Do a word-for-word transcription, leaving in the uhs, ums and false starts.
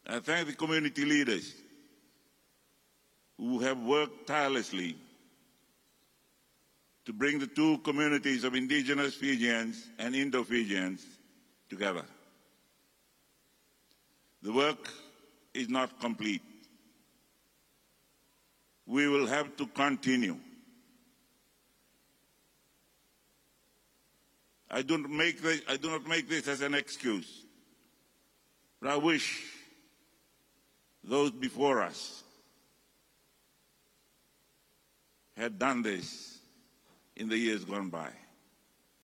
I thank the community leaders who have worked tirelessly to bring the two communities of indigenous Fijians and Indo-Fijians together. The work is not complete. We will have to continue. I do not make this, I do not make this as an excuse, but I wish those before us had done this in the years gone by.